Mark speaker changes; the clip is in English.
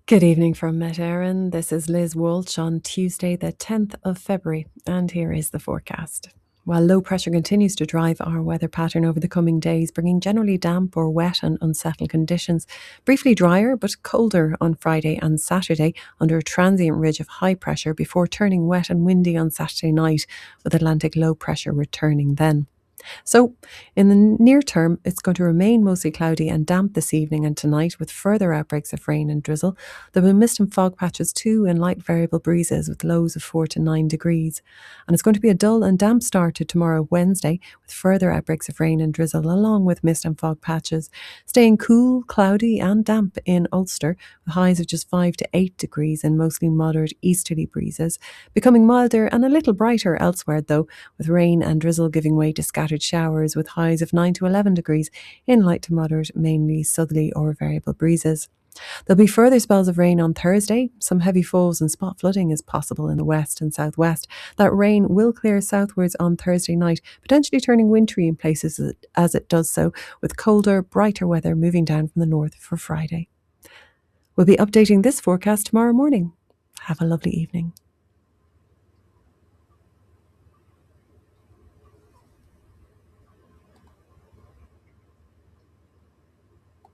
Speaker 1: Good evening from Met Erin. This is Liz Walsh on Tuesday, the 10th of February, and here is the forecast. While low pressure continues to drive our weather pattern over the coming days, bringing generally damp or wet and unsettled conditions, briefly drier but colder on Friday and Saturday under a transient ridge of high pressure before turning wet and windy on Saturday night, with Atlantic low pressure returning then. So, in the near term, it's going to remain mostly cloudy and damp this evening and tonight, with further outbreaks of rain and drizzle. There'll be mist and fog patches too, and light variable breezes with lows of 4 to 9 degrees. And it's going to be a dull and damp start to tomorrow, Wednesday, with further outbreaks of rain and drizzle, along with mist and fog patches. Staying cool, cloudy, and damp in Ulster, with highs of just 5 to 8 degrees and mostly moderate easterly breezes. Becoming milder and a little brighter elsewhere, though, with rain and drizzle giving way to scattered showers with highs of 9 to 11 degrees in light to moderate, mainly southerly or variable breezes. There'll be further spells of rain on Thursday. Some heavy falls and spot flooding is possible in the west and southwest. That rain will clear southwards on Thursday night, potentially turning wintry in places as it does so, with colder, brighter weather moving down from the north for Friday. We'll be updating this forecast tomorrow morning. Have a lovely evening.